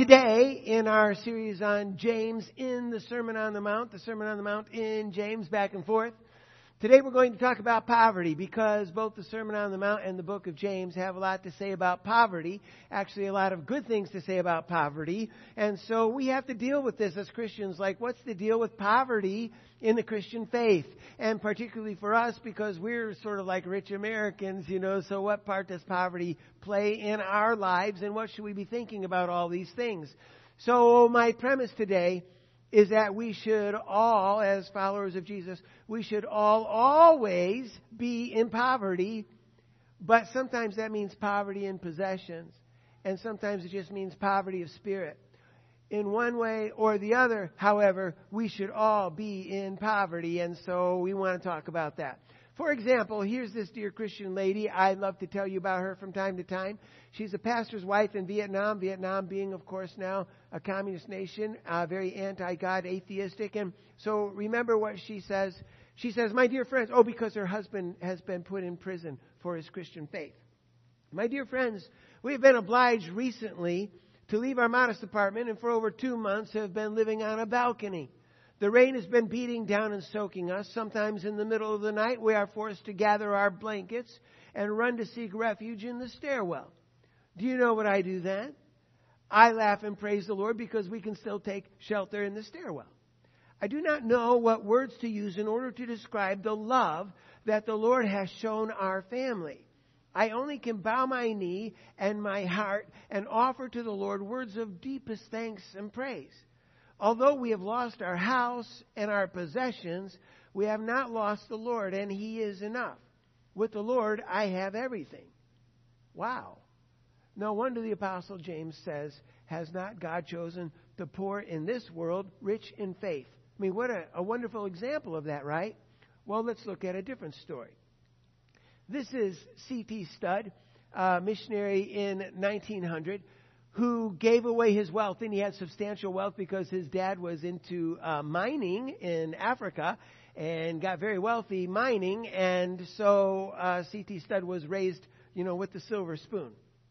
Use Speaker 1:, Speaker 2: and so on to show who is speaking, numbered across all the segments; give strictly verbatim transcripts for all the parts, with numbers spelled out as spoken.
Speaker 1: today, in our series on James in the Sermon on the Mount, the Sermon on the Mount in James, back and forth. Today we're going to talk about poverty because both the Sermon on the Mount and the book of James have a lot to say about poverty. Actually, a lot of good things to say about poverty. And so we have to deal with this as Christians. Like, what's the deal with poverty in the Christian faith? And particularly for us, because we're sort of like rich Americans, you know, so what part does poverty play in our lives? And what should we be thinking about all these things? So my premise today is that we should all, as followers of Jesus, we should all always be in poverty, but sometimes that means poverty in possessions, and sometimes it just means poverty of spirit. In one way or the other, however, we should all be in poverty, and so we want to talk about that. For example, here's this dear Christian lady. I love to tell you about her from time to time. She's a pastor's wife in Vietnam, Vietnam being, of course, now a communist nation, uh, very anti-God, atheistic. And so remember what she says. She says, my dear friends, oh, because her husband has been put in prison for his Christian faith. My dear friends, we have been obliged recently to leave our modest apartment and for over two months have been living on a balcony. The rain has been beating down and soaking us. Sometimes in the middle of the night, we are forced to gather our blankets and run to seek refuge in the stairwell. Do you know what I do then? I laugh and praise the Lord because we can still take shelter in the stairwell. I do not know what words to use in order to describe the love that the Lord has shown our family. I only can bow my knee and my heart and offer to the Lord words of deepest thanks and praise. Although we have lost our house and our possessions, we have not lost the Lord, and He is enough. With the Lord, I have everything. Wow. No wonder the Apostle James says, has not God chosen the poor in this world rich in faith? I mean, what a, a wonderful example of that, right? Well, let's look at a different story. This is C T Studd, a missionary in nineteen hundred, who gave away his wealth, and he had substantial wealth because his dad was into uh, mining in Africa and got very wealthy mining, and so uh, C T Studd was raised, you know, with the silver spoon.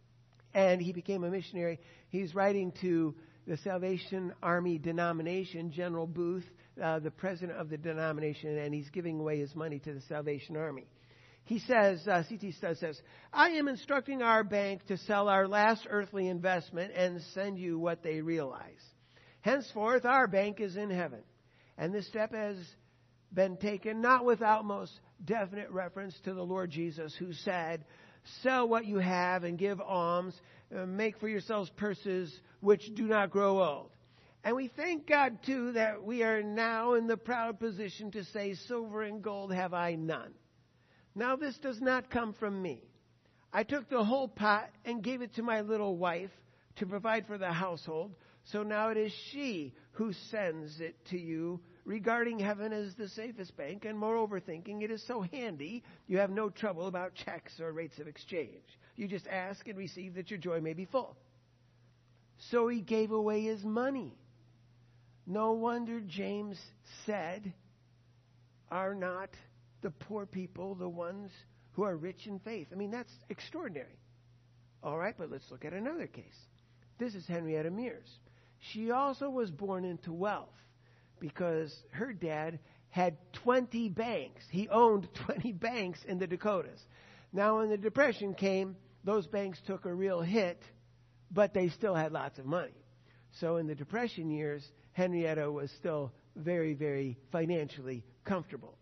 Speaker 1: And he became a missionary. He's writing to the Salvation Army denomination, General Booth, uh, the president of the denomination, and he's giving away his money to the Salvation Army. He says, uh, C T Studd says, I am instructing our bank to sell our last earthly investment and send you what they realize. Henceforth, our bank is in heaven. And this step has been taken not without most definite reference to the Lord Jesus, who said, sell what you have and give alms. Uh, make for yourselves purses which do not grow old. And we thank God, too, that we are now in the proud position to say, silver and gold have I none. Now this does not come from me. I took the whole pot and gave it to my little wife to provide for the household. So now it is she who sends it to you, regarding heaven as the safest bank, and moreover thinking it is so handy, you have no trouble about checks or rates of exchange. You just ask and receive that your joy may be full. So he gave away his money. No wonder James said, are not the poor people the ones who are rich in faith? I mean, that's extraordinary. All right, but let's look at another case. This is Henrietta Mears. She also was born into wealth because her dad had twenty banks. He owned twenty banks in the Dakotas. Now, when the Depression came, those banks took a real hit, but they still had lots of money. So in the Depression years, Henrietta was still very, very financially comfortable.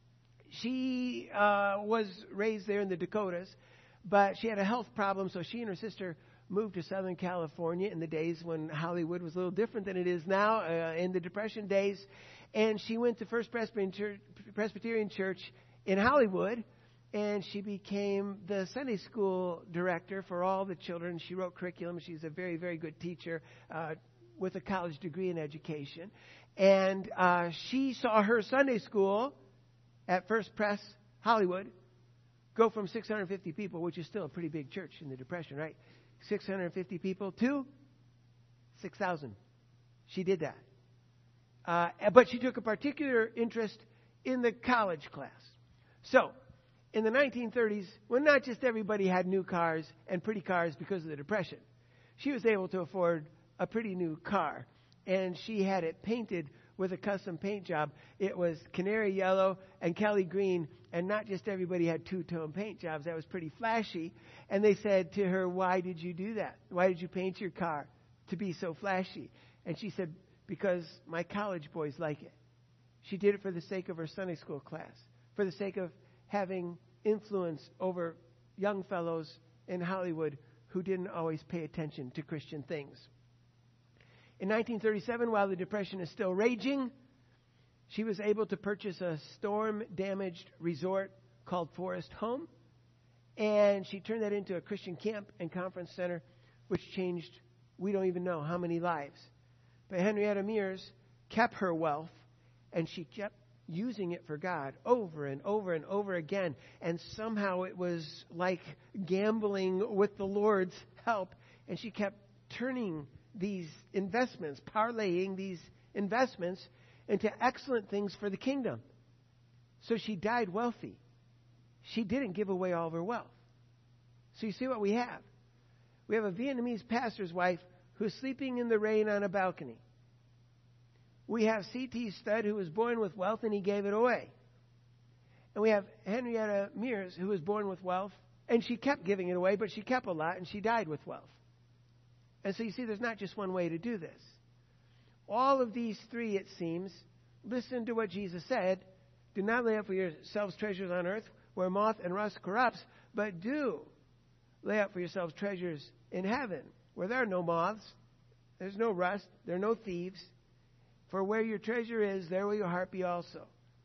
Speaker 1: She uh, was raised there in the Dakotas, but she had a health problem, so she and her sister moved to Southern California in the days when Hollywood was a little different than it is now, uh, in the Depression days. And she went to First Presbyterian Church, Presbyterian Church in Hollywood, and she became the Sunday school director for all the children. She wrote curriculum. She's a very, very good teacher uh, with a college degree in education. And uh, she saw her Sunday school at First Pres Hollywood go from six hundred fifty people, which is still a pretty big church in the Depression, right? six hundred fifty people to six thousand. She did that. Uh, but she took a particular interest in the college class. So, in the nineteen thirties, when not just everybody had new cars and pretty cars because of the Depression, she was able to afford a pretty new car, and she had it painted with a custom paint job. It was canary yellow and Kelly green, and not just everybody had two-tone paint jobs. That was pretty flashy. And they said to her, why did you do that? Why did you paint your car to be so flashy? And she said, because my college boys like it. She did it for the sake of her Sunday school class, for the sake of having influence over young fellows in Hollywood who didn't always pay attention to Christian things. In nineteen thirty-seven, while the Depression is still raging, she was able to purchase a storm-damaged resort called Forest Home, and she turned that into a Christian camp and conference center, which changed, we don't even know how many lives. But Henrietta Mears kept her wealth, and she kept using it for God over and over and over again, and somehow it was like gambling with the Lord's help, and she kept turning these investments, parlaying these investments into excellent things for the kingdom. So she died wealthy. She didn't give away all of her wealth. So you see what we have. We have a Vietnamese pastor's wife who's sleeping in the rain on a balcony. We have C T Studd, who was born with wealth and he gave it away. And we have Henrietta Mears, who was born with wealth, and she kept giving it away, but she kept a lot and she died with wealth. And so you see, there's not just one way to do this. All of these three, it seems, listen to what Jesus said. Do not lay up for yourselves treasures on earth where moth and rust corrupts, but do lay up for yourselves treasures in heaven where there are no moths, there's no rust, there are no thieves. For where your treasure is, there will your heart be also.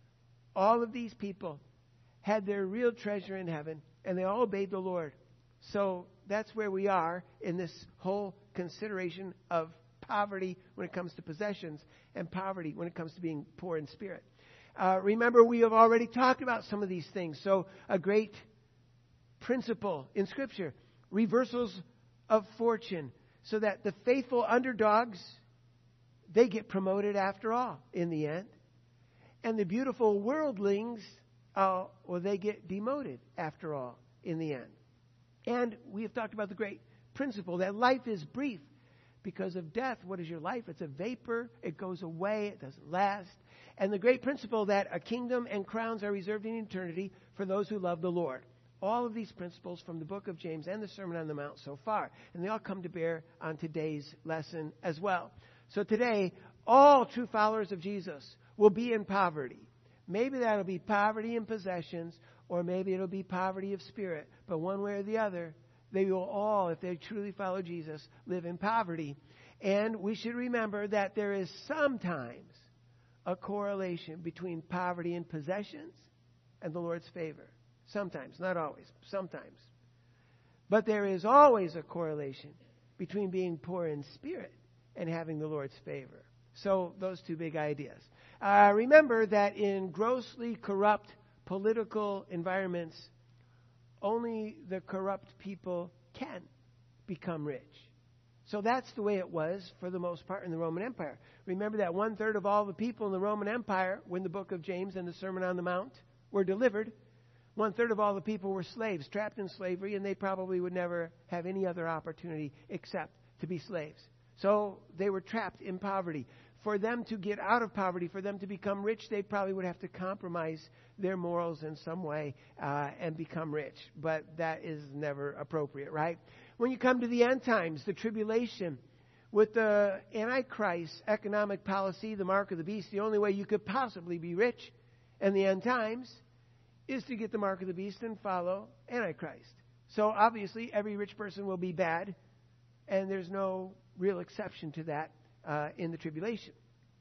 Speaker 1: All of these people had their real treasure in heaven, and they all obeyed the Lord. So that's where we are in this whole consideration of poverty when it comes to possessions and poverty when it comes to being poor in spirit. Uh, remember, we have already talked about some of these things. So a great principle in Scripture, reversals of fortune, so that the faithful underdogs, they get promoted after all in the end. And the beautiful worldlings, uh, well, they get demoted after all in the end. And we have talked about the great principle that life is brief. Because of death, what is your life? It's a vapor. It goes away. It doesn't last. And the great principle that a kingdom and crowns are reserved in eternity for those who love the Lord. All of these principles from the book of James and the Sermon on the Mount so far. And they all come to bear on today's lesson as well. So today, all true followers of Jesus will be in poverty. Maybe that'll be poverty in possessions, or maybe it'll be poverty of spirit. But one way or the other, they will all, if they truly follow Jesus, live in poverty. And we should remember that there is sometimes a correlation between poverty in possessions and the Lord's favor. Sometimes, not always, sometimes. But there is always a correlation between being poor in spirit and having the Lord's favor. So those two big ideas. Uh, remember that in grossly corrupt political environments, only the corrupt people can become rich. So that's the way it was for the most part in the Roman Empire. Remember that one third of all the people in the Roman Empire, when the book of James and the Sermon on the Mount were delivered, one third of all the people were slaves, trapped in slavery, and they probably would never have any other opportunity except to be slaves. So they were trapped in poverty. For them to get out of poverty, for them to become rich, they probably would have to compromise their morals in some way uh, and become rich. But that is never appropriate, right? When you come to the end times, the tribulation, with the Antichrist economic policy, the mark of the beast, the only way you could possibly be rich in the end times is to get the mark of the beast and follow Antichrist. So obviously, every rich person will be bad, and there's no real exception to that uh, in the tribulation.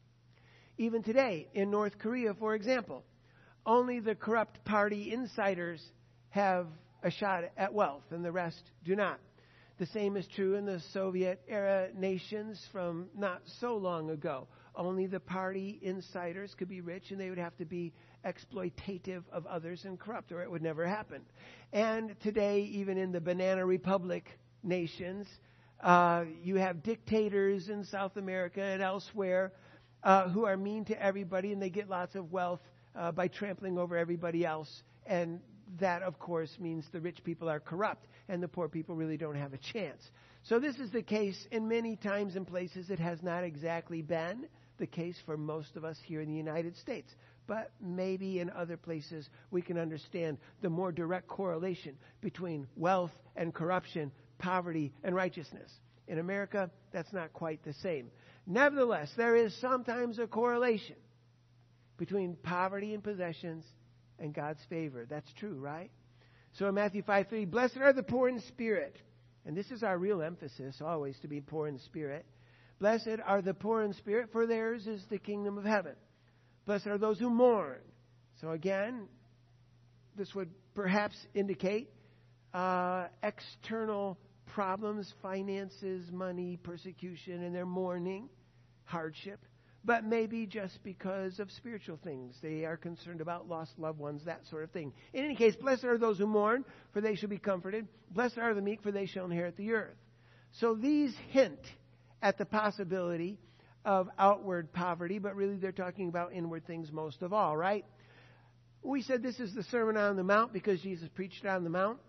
Speaker 1: Even today, in North Korea, for example, only the corrupt party insiders have a shot at wealth, and the rest do not. The same is true in the Soviet-era nations from not so long ago. Only the party insiders could be rich, and they would have to be exploitative of others and corrupt, or it would never happen. And today, even in the Banana Republic nations, uh, you have dictators in South America and elsewhere uh, who are mean to everybody, and they get lots of wealth uh, by trampling over everybody else. And that, of course, means the rich people are corrupt, and the poor people really don't have a chance. So this is the case in many times and places. It has not exactly been the case for most of us here in the United States. But maybe in other places we can understand the more direct correlation between wealth and corruption, poverty and righteousness. In America, that's not quite the same. Nevertheless, there is sometimes a correlation between poverty and possessions and God's favor. That's true, right? So in Matthew five three, blessed are the poor in spirit. And this is our real emphasis, always, to be poor in spirit. Blessed are the poor in spirit, for theirs is the kingdom of heaven. Blessed are those who mourn. So again, this would perhaps indicate uh, external problems, finances, money, persecution, and their mourning, hardship. But maybe just because of spiritual things. They are concerned about lost loved ones, that sort of thing. In any case, blessed are those who mourn, for they shall be comforted. Blessed are the meek, for they shall inherit the earth. So these hint at the possibility of outward poverty, but really they're talking about inward things most of all, right? We said this is the Sermon on the Mount because Jesus preached on the Mount.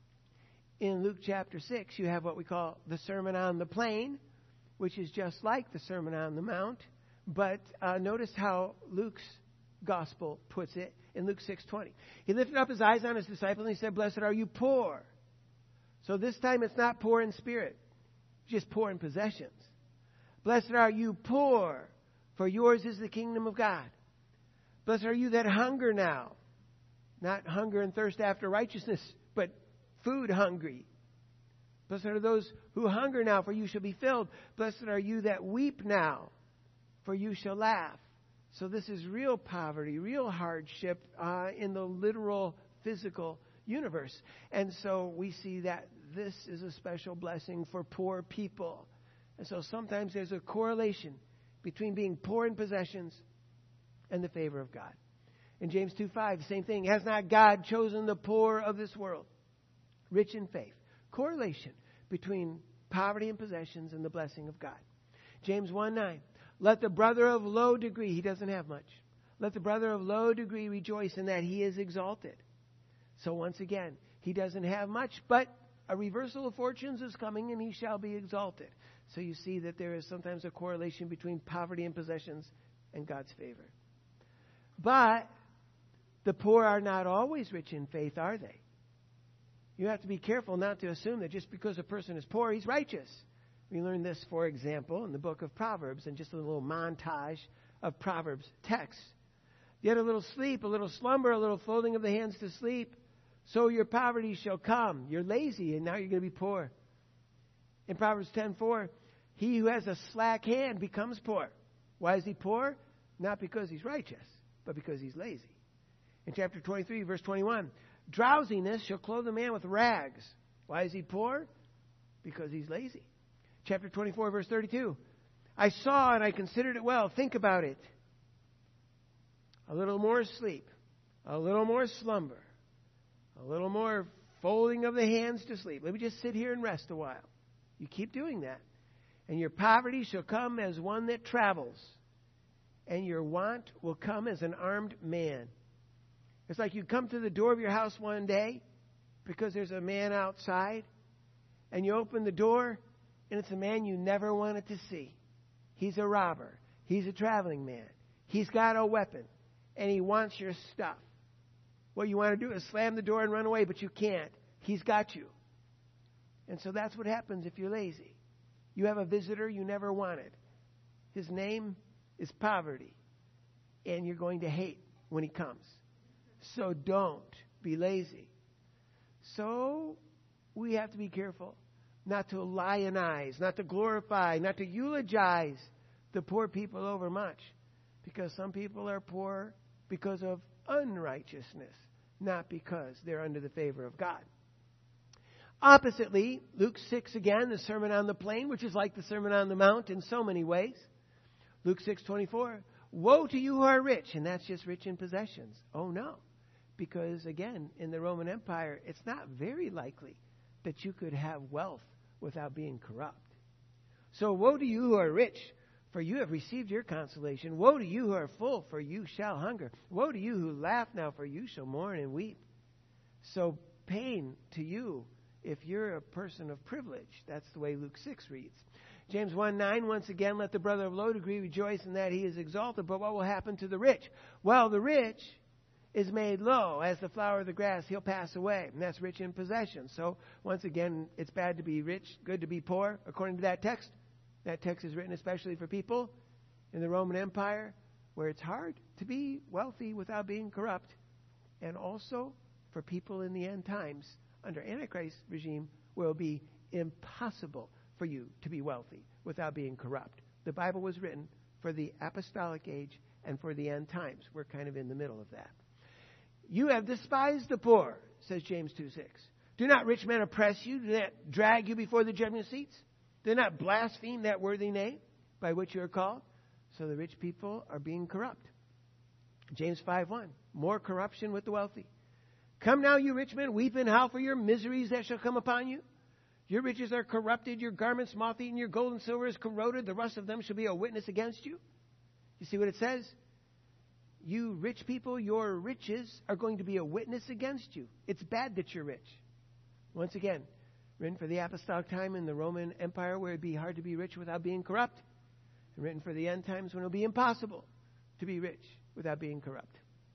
Speaker 1: In Luke chapter six, you have what we call the Sermon on the Plain, which is just like the Sermon on the Mount. But uh, notice how Luke's gospel puts it in Luke six twenty. He lifted up his eyes on his disciples and he said, blessed are you poor. So this time it's not poor in spirit, just poor in possessions. Blessed are you poor, for yours is the kingdom of God. Blessed are you that hunger now. Not hunger and thirst after righteousness, but food hungry. Blessed are those who hunger now, for you shall be filled. Blessed are you that weep now, for you shall laugh. So this is real poverty, real hardship uh, in the literal physical universe. And so we see that this is a special blessing for poor people. And so sometimes there's a correlation between being poor in possessions and the favor of God. In James two five, same thing. Has not God chosen the poor of this world, rich in faith? Correlation between poverty and possessions and the blessing of God. James one nine. Let the brother of low degree, he doesn't have much. Let the brother of low degree rejoice in that he is exalted. So once again, he doesn't have much, but a reversal of fortunes is coming and he shall be exalted. So you see that there is sometimes a correlation between poverty and possessions and God's favor. But the poor are not always rich in faith, are they? You have to be careful not to assume that just because a person is poor, he's righteous. We learn this, for example, in the book of Proverbs, and just a little montage of Proverbs text. Yet a little sleep, a little slumber, a little folding of the hands to sleep, so your poverty shall come. You're lazy, and now you're going to be poor. In Proverbs ten four, he who has a slack hand becomes poor. Why is he poor? Not because he's righteous, but because he's lazy. In chapter twenty-three, verse twenty-one, drowsiness shall clothe a man with rags. Why is he poor? Because he's lazy. Chapter twenty-four, verse thirty-two. I saw and I considered it well. Think about it. A little more sleep. A little more slumber. A little more folding of the hands to sleep. Let me just sit here and rest a while. You keep doing that. And your poverty shall come as one that travels. And your want will come as an armed man. It's like you come to the door of your house one day because there's a man outside. And you open the door. And it's a man you never wanted to see. He's a robber. He's a traveling man. He's got a weapon. And he wants your stuff. What you want to do is slam the door and run away, but you can't. He's got you. And so that's what happens if you're lazy. You have a visitor you never wanted. His name is poverty. And you're going to hate when he comes. So don't be lazy. So we have to be careful. Not to lionize, not to glorify, not to eulogize the poor people overmuch. Because some people are poor because of unrighteousness, not because they're under the favor of God. Oppositely, Luke six again, the Sermon on the Plain, which is like the Sermon on the Mount in so many ways. Luke six twenty-four, woe to you who are rich, and that's just rich in possessions. Oh no, because again, in the Roman Empire, it's not very likely that you could have wealth without being corrupt. So woe to you who are rich, for you have received your consolation. Woe to you who are full, for you shall hunger. Woe to you who laugh now, for you shall mourn and weep. So pain to you if you're a person of privilege. That's the way Luke six reads. James one nine, once again, let the brother of low degree rejoice in that he is exalted. But what will happen to the rich? Well, the rich is made low as the flower of the grass. He'll pass away. And that's rich in possession. So, once again, it's bad to be rich, good to be poor, according to that text. That text is written especially for people in the Roman Empire where it's hard to be wealthy without being corrupt. And also for people in the end times under Antichrist regime where it will be impossible for you to be wealthy without being corrupt. The Bible was written for the apostolic age and for the end times. We're kind of in the middle of that. You have despised the poor, says James two six. Do not rich men oppress you? Do not drag you before the judgment seats? Do not blaspheme that worthy name by which you are called? So the rich people are being corrupt. James five one. More corruption with the wealthy. Come now, you rich men, weep and howl for your miseries that shall come upon you. Your riches are corrupted, your garments moth-eaten, your gold and silver is corroded. The rust of them shall be a witness against you. You see what it says? You rich people, your riches are going to be a witness against you. It's bad that you're rich. Once again, written for the apostolic time in the Roman Empire where it'd be hard to be rich without being corrupt. And written for the end times when it'll be impossible to be rich without being corrupt.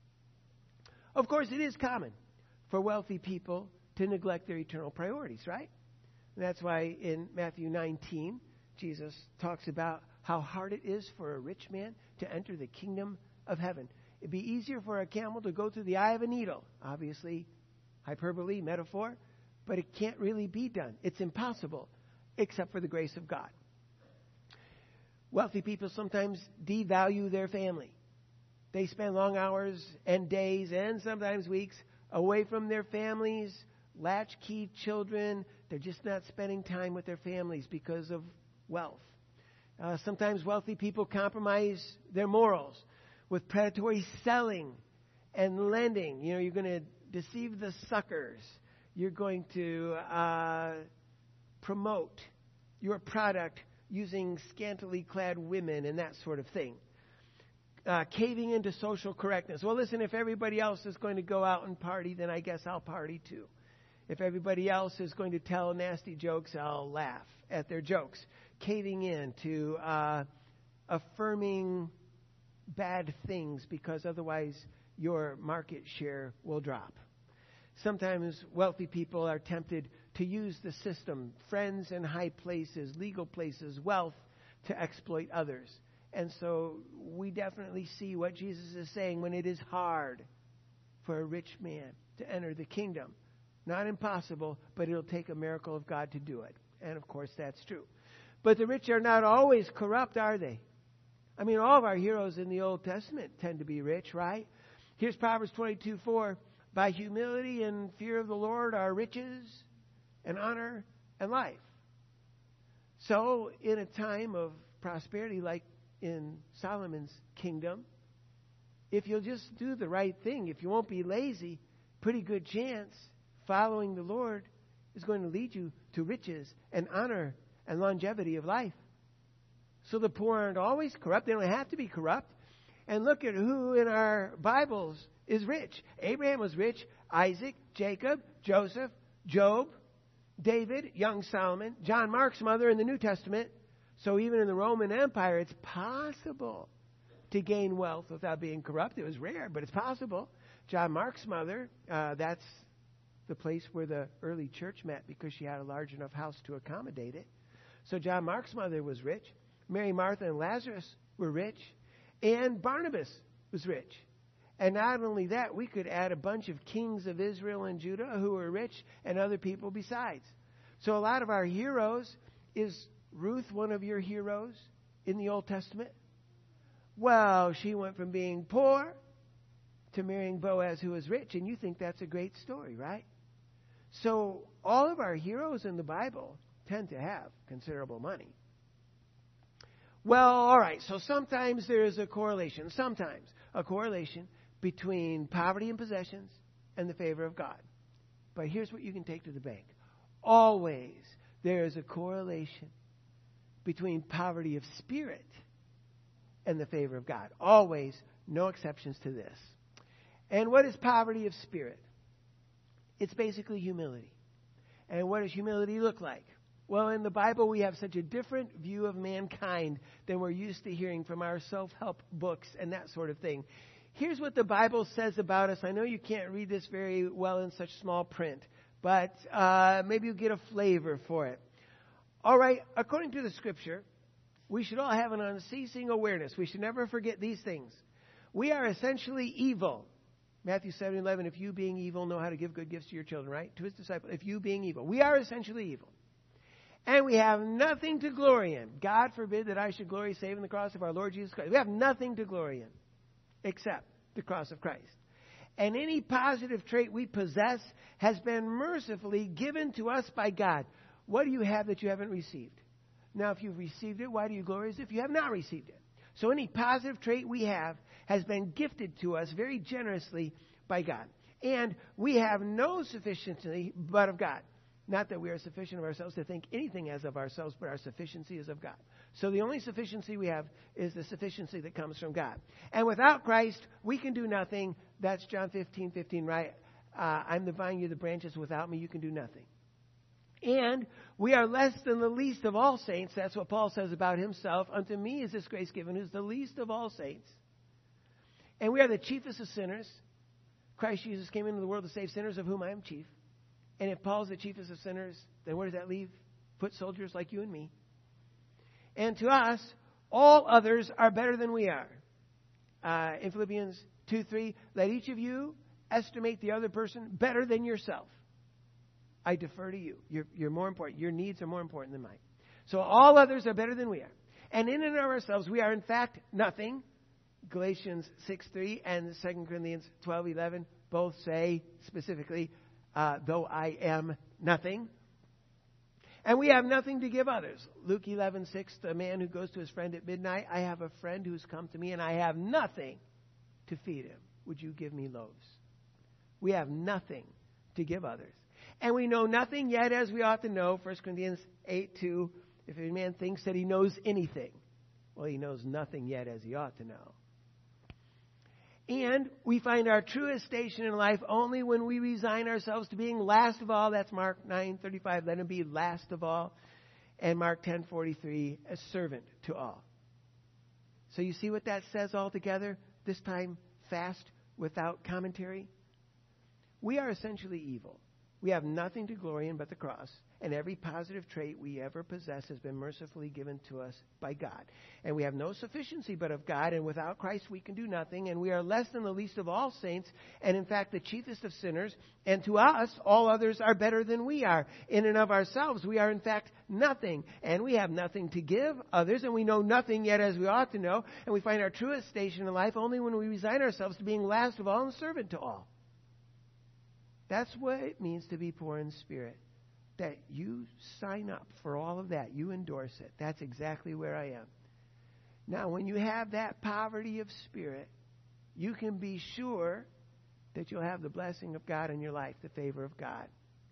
Speaker 1: Of course, it is common for wealthy people to neglect their eternal priorities, right? And that's why in Matthew nineteen, Jesus talks about how hard it is for a rich man to enter the kingdom of heaven. It'd be easier for a camel to go through the eye of a needle. Obviously, hyperbole, metaphor, but it can't really be done. It's impossible, except for the grace of God. Wealthy people sometimes devalue their family. They spend long hours and days and sometimes weeks away from their families, latchkey children. They're just not spending time with their families because of wealth. Uh, sometimes wealthy people compromise their morals with predatory selling and lending. You know, you're going to deceive the suckers. You're going to uh, promote your product using scantily clad women and that sort of thing. Uh, caving into social correctness. Well, listen, if everybody else is going to go out and party, then I guess I'll party too. If everybody else is going to tell nasty jokes, I'll laugh at their jokes. Caving in to uh, affirming bad things because otherwise your market share will drop. Sometimes wealthy people are tempted to use the system, friends in high places, legal places, wealth, to exploit others. And so we definitely see what Jesus is saying when it is hard for a rich man to enter the kingdom. Not impossible, but it'll take a miracle of God to do it. And of course, that's true. But the rich are not always corrupt, are they? I mean, all of our heroes in the Old Testament tend to be rich, right? Here's Proverbs twenty-two four. By humility and fear of the Lord are riches and honor and life. So, in a time of prosperity like in Solomon's kingdom, if you'll just do the right thing, if you won't be lazy, pretty good chance following the Lord is going to lead you to riches and honor and longevity of life. So the poor aren't always corrupt. They don't have to be corrupt. And look at who in our Bibles is rich. Abraham was rich. Isaac, Jacob, Joseph, Job, David, young Solomon, John Mark's mother in the New Testament. So even in the Roman Empire, it's possible to gain wealth without being corrupt. It was rare, but it's possible. John Mark's mother, uh, that's the place where the early church met because she had a large enough house to accommodate it. So John Mark's mother was rich. Mary, Martha, and Lazarus were rich. And Barnabas was rich. And not only that, we could add a bunch of kings of Israel and Judah who were rich and other people besides. So a lot of our heroes, is Ruth one of your heroes in the Old Testament? Well, she went from being poor to marrying Boaz, who was rich. And you think that's a great story, right? So all of our heroes in the Bible tend to have considerable money. Well, all right, so sometimes there is a correlation, sometimes a correlation between poverty and possessions and the favor of God. But here's what you can take to the bank. Always there is a correlation between poverty of spirit and the favor of God. Always, no exceptions to this. And what is poverty of spirit? It's basically humility. And what does humility look like? Well, in the Bible, we have such a different view of mankind than we're used to hearing from our self-help books and that sort of thing. Here's what the Bible says about us. I know you can't read this very well in such small print, but uh, maybe you'll get a flavor for it. All right, according to the Scripture, we should all have an unceasing awareness. We should never forget these things. We are essentially evil. Matthew seven eleven, if you being evil know how to give good gifts to your children, right? To his disciples, if you being evil. We are essentially evil. And we have nothing to glory in. God forbid that I should glory save in the cross of our Lord Jesus Christ. We have nothing to glory in except the cross of Christ. And any positive trait we possess has been mercifully given to us by God. What do you have that you haven't received? Now, if you've received it, why do you glory as if you have not received it? So any positive trait we have has been gifted to us very generously by God. And we have no sufficiency but of God. Not that we are sufficient of ourselves to think anything as of ourselves, but our sufficiency is of God. So the only sufficiency we have is the sufficiency that comes from God. And without Christ, we can do nothing. That's John fifteen fifteen, right? Uh, I'm the vine, you're the branches. Without me, you can do nothing. And we are less than the least of all saints. That's what Paul says about himself. Unto me is this grace given, who's the least of all saints. And we are the chiefest of sinners. Christ Jesus came into the world to save sinners, of whom I am chief. And if Paul's the chiefest of sinners, then where does that leave foot soldiers like you and me? And to us, all others are better than we are. Uh, in Philippians two three, let each of you estimate the other person better than yourself. I defer to you. You're, you're more important. Your needs are more important than mine. So all others are better than we are. And in and of ourselves, we are in fact nothing. Galatians six three and Second Corinthians twelve eleven both say specifically, Uh, though I am nothing. And we have nothing to give others. Luke eleven six, the man who goes to his friend at midnight, I have a friend who's come to me and I have nothing to feed him. Would you give me loaves? We have nothing to give others. And we know nothing yet as we ought to know. First Corinthians eight two, if any man thinks that he knows anything, well, he knows nothing yet as he ought to know. And we find our truest station in life only when we resign ourselves to being last of all. That's Mark nine thirty-five. Let him be last of all. And Mark ten forty-three, a servant to all. So you see what that says altogether? This time fast without commentary. We are essentially evil. We have nothing to glory in but the cross. And every positive trait we ever possess has been mercifully given to us by God. And we have no sufficiency but of God. And without Christ we can do nothing. And we are less than the least of all saints. And in fact the chiefest of sinners. And to us all others are better than we are. In and of ourselves we are in fact nothing. And we have nothing to give others. And we know nothing yet as we ought to know. And we find our truest station in life only when we resign ourselves to being last of all and servant to all. That's what it means to be poor in spirit. That you sign up for all of that. You endorse it. That's exactly where I am. Now, when you have that poverty of spirit, you can be sure that you'll have the blessing of God in your life, the favor of God.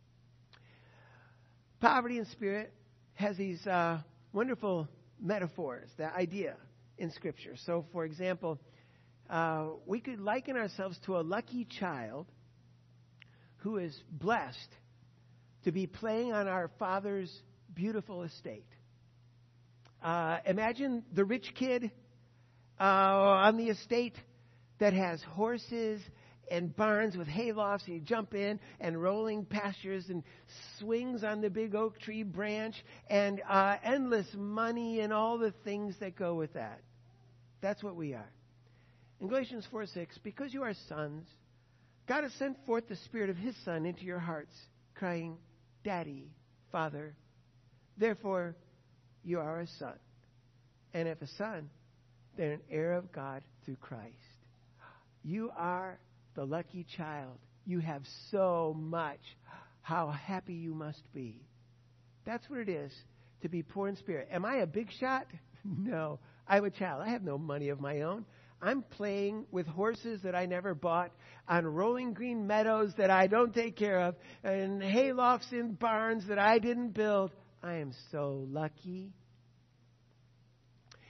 Speaker 1: Poverty in spirit has these uh, wonderful metaphors, the idea in Scripture. So, for example, uh, we could liken ourselves to a lucky child who is blessed to be playing on our Father's beautiful estate. Uh, imagine the rich kid uh, on the estate that has horses and barns with hay lofts. And you jump in and rolling pastures and swings on the big oak tree branch and uh, endless money and all the things that go with that. That's what we are. In Galatians four six, because you are sons, God has sent forth the Spirit of His Son into your hearts, crying, Daddy, Father. Therefore, you are a son. And if a son, then an heir of God through Christ. You are the lucky child. You have so much. How happy you must be. That's what it is to be poor in spirit. Am I a big shot? No. I'm a child. I have no money of my own. I'm playing with horses that I never bought, on rolling green meadows that I don't take care of, and haylofts in barns that I didn't build. I am so lucky.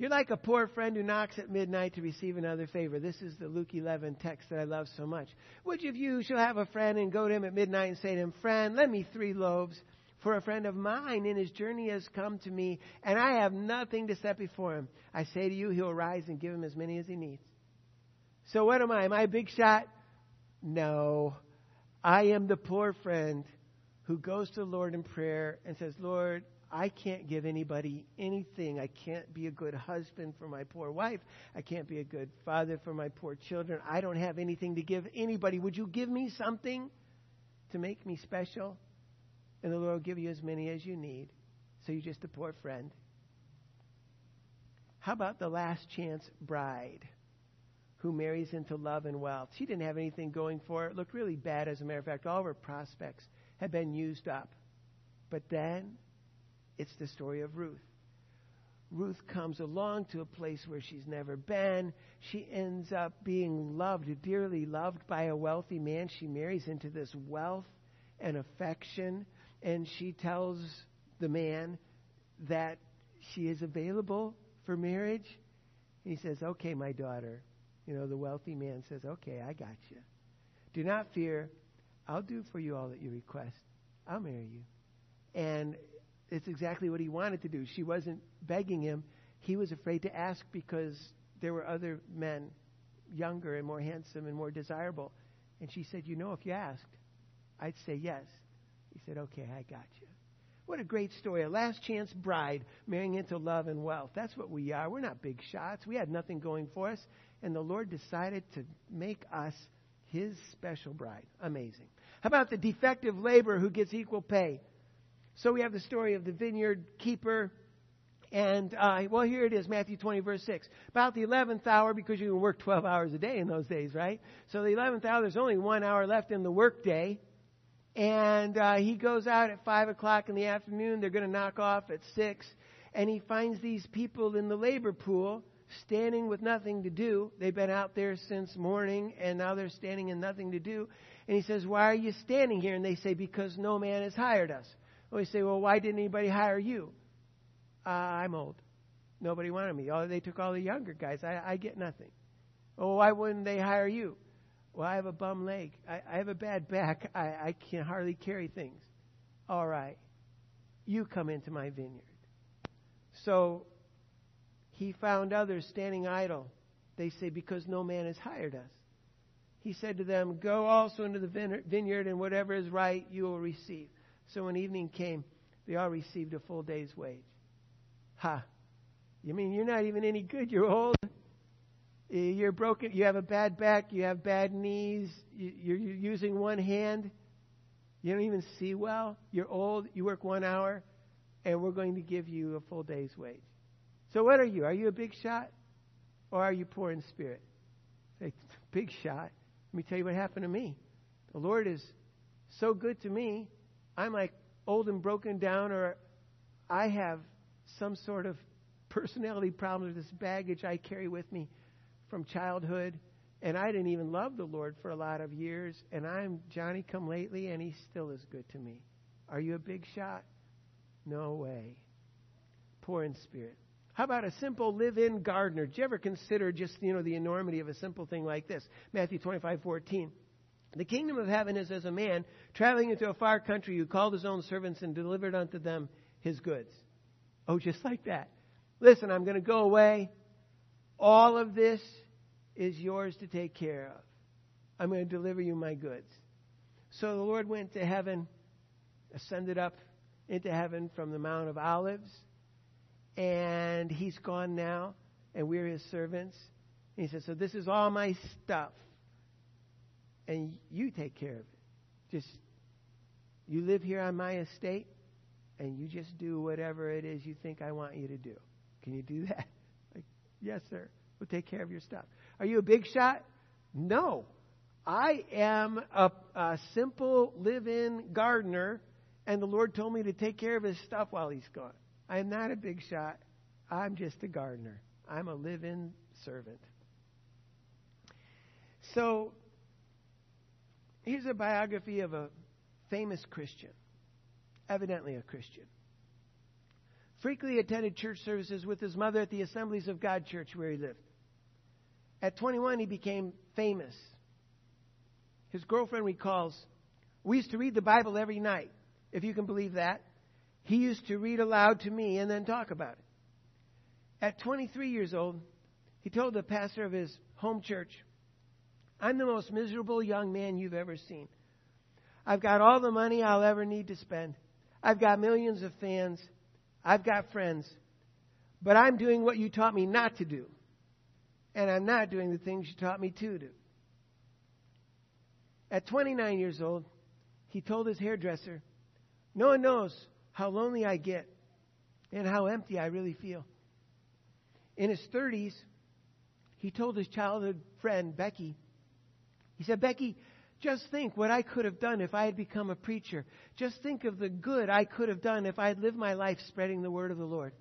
Speaker 1: You're like a poor friend who knocks at midnight to receive another favor. This is the Luke eleven text that I love so much. Which of you shall have a friend and go to him at midnight and say to him, Friend, lend me three loaves, for a friend of mine in his journey has come to me, and I have nothing to set before him. I say to you, he will rise and give him as many as he needs. So what am I? Am I a big shot? No. I am the poor friend who goes to the Lord in prayer and says, Lord, I can't give anybody anything. I can't be a good husband for my poor wife. I can't be a good father for my poor children. I don't have anything to give anybody. Would you give me something to make me special? And the Lord will give you as many as you need. So you're just a poor friend. How about the last chance bride who marries into love and wealth? She didn't have anything going for her. It looked really bad, as a matter of fact. All of her prospects had been used up. But then it's the story of Ruth. Ruth comes along to a place where she's never been. She ends up being loved, dearly loved by a wealthy man. She marries into this wealth and affection, and she tells the man that she is available for marriage. And he says, okay, my daughter. You know, the wealthy man says, okay, I got you. Do not fear. I'll do for you all that you request. I'll marry you. And it's exactly what he wanted to do. She wasn't begging him. He was afraid to ask because there were other men, younger and more handsome and more desirable. And she said, you know, if you asked, I'd say yes. He said, okay, I got you. What a great story. A last chance bride marrying into love and wealth. That's what we are. We're not big shots. We had nothing going for us. And the Lord decided to make us his special bride. Amazing. How about the defective laborer who gets equal pay? So we have the story of the vineyard keeper. And, uh, well, here it is, Matthew twenty, verse six. About the eleventh hour, because you can work twelve hours a day in those days, right? So the eleventh hour, there's only one hour left in the workday. And uh, he goes out at five o'clock in the afternoon. They're going to knock off at six. And he finds these people in the labor pool standing with nothing to do. They've been out there since morning, and now they're standing and nothing to do. And he says, why are you standing here? And they say, because no man has hired us. Well, we say, well, why didn't anybody hire you? Uh, I'm old. Nobody wanted me. Oh, they took all the younger guys. I, I get nothing. Oh, why wouldn't they hire you? Well, I have a bum leg. I, I have a bad back. I, I can hardly carry things. All right. You come into my vineyard. So he found others standing idle. They say, because no man has hired us. He said to them, go also into the vineyard, and whatever is right you will receive. So when evening came, they all received a full day's wage. Ha! You mean you're not even any good? You're old. You're broken. You have a bad back. You have bad knees. You're using one hand. You don't even see well. You're old. You work one hour, and we're going to give you a full day's wage. So what are you? Are you a big shot, or are you poor in spirit? Say, big shot. Let me tell you what happened to me. The Lord is so good to me. I'm like old and broken down, or I have some sort of personality problem, or this baggage I carry with me from childhood, and I didn't even love the Lord for a lot of years, and I'm Johnny come lately, and he still is good to me. Are you a big shot? No way. Poor in spirit. How about a simple live-in gardener? Did you ever consider just, you know, the enormity of a simple thing like this? Matthew twenty-five, fourteen. The kingdom of heaven is as a man traveling into a far country who called his own servants and delivered unto them his goods. Oh, just like that. Listen, I'm going to go away. All of this is yours to take care of. I'm going to deliver you my goods. So the Lord went to heaven, ascended up into heaven from the Mount of Olives, and he's gone now, and we're his servants. And he says, so this is all my stuff, and you take care of it. Just, you live here on my estate, and you just do whatever it is you think I want you to do. Can you do that? Like, yes, sir. We'll take care of your stuff. Are you a big shot? No. I am a, a simple live-in gardener, and the Lord told me to take care of his stuff while he's gone. I am not a big shot. I'm just a gardener. I'm a live-in servant. So, here's a biography of a famous Christian, evidently a Christian. frequently attended church services with his mother at the Assemblies of God church where he lived. At twenty-one, he became famous. His girlfriend recalls, we used to read the Bible every night, if you can believe that. He used to read aloud to me and then talk about it. At twenty-three years old, he told the pastor of his home church, I'm the most miserable young man you've ever seen. I've got all the money I'll ever need to spend. I've got millions of fans. I've got friends. But I'm doing what you taught me not to do. And I'm not doing the things you taught me to do. At twenty-nine years old, he told his hairdresser, no one knows how lonely I get and how empty I really feel. In his thirties, he told his childhood friend, Becky, he said, Becky, just think what I could have done if I had become a preacher. Just think of the good I could have done if I had lived my life spreading the word of the Lord.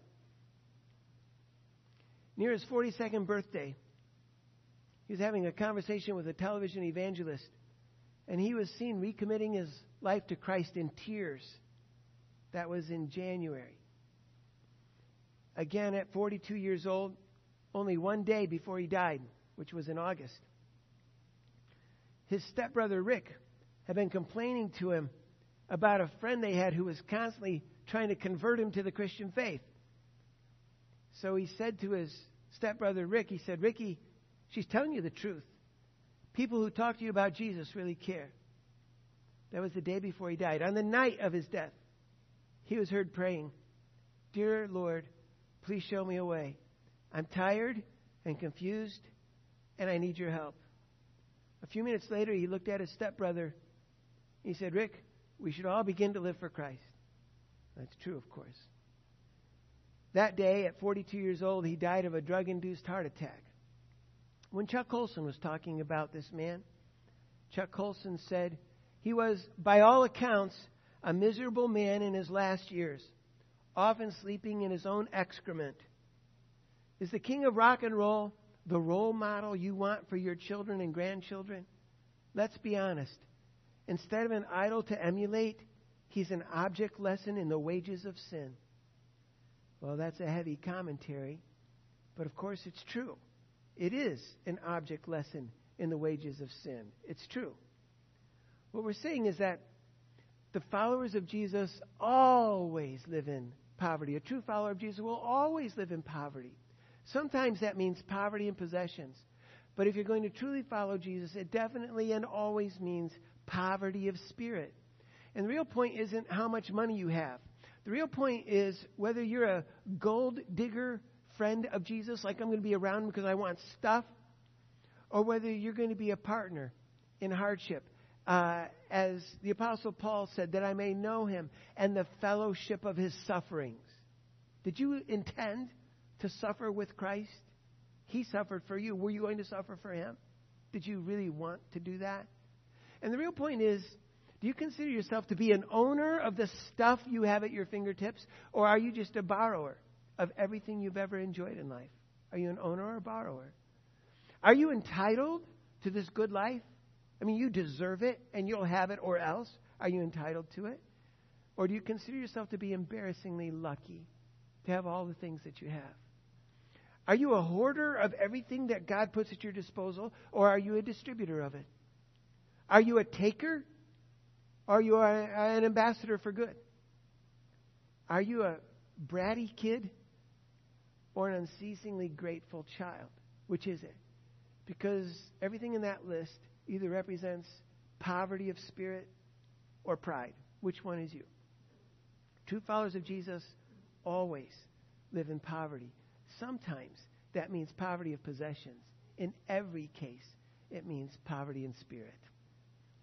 Speaker 1: Near his forty-second birthday, he was having a conversation with a television evangelist, and he was seen recommitting his life to Christ in tears. That was in January. Again, at forty-two years old, only one day before he died, which was in August, his stepbrother Rick had been complaining to him about a friend they had who was constantly trying to convert him to the Christian faith. So he said to his stepbrother Rick, he said, Ricky, she's telling you the truth. People who talk to you about Jesus really care. That was the day before he died. On the night of his death, he was heard praying, Dear Lord, please show me a way. I'm tired and confused, and I need your help. A few minutes later, he looked at his stepbrother. He said, Rick, we should all begin to live for Christ. That's true, of course. That day, at forty-two years old, he died of a drug-induced heart attack. When Chuck Colson was talking about this man, Chuck Colson said, he was, by all accounts, a miserable man in his last years, often sleeping in his own excrement. Is the king of rock and roll the role model you want for your children and grandchildren? Let's be honest. Instead of an idol to emulate, he's an object lesson in the wages of sin. Well, that's a heavy commentary, but of course it's true. It is an object lesson in the wages of sin. It's true. What we're saying is that the followers of Jesus always live in poverty. A true follower of Jesus will always live in poverty. Sometimes that means poverty in possessions. But if you're going to truly follow Jesus, it definitely and always means poverty of spirit. And the real point isn't how much money you have. The real point is whether you're a gold digger friend of Jesus, like I'm going to be around because I want stuff, or whether you're going to be a partner in hardship. Uh, as the Apostle Paul said, that I may know him and the fellowship of his sufferings. Did you intend to suffer with Christ? He suffered for you. Were you going to suffer for him? Did you really want to do that? And the real point is, do you consider yourself to be an owner of the stuff you have at your fingertips, or are you just a borrower of everything you've ever enjoyed in life? Are you an owner or a borrower? Are you entitled to this good life? I mean, you deserve it, and you'll have it or else. Are you entitled to it? Or do you consider yourself to be embarrassingly lucky to have all the things that you have? Are you a hoarder of everything that God puts at your disposal, or are you a distributor of it? Are you a taker, or are you a, an ambassador for good? Are you a bratty kid, or an unceasingly grateful child? Which is it? Because everything in that list either represents poverty of spirit or pride. Which one is you? True followers of Jesus always live in poverty. Sometimes that means poverty of possessions. In every case, it means poverty in spirit.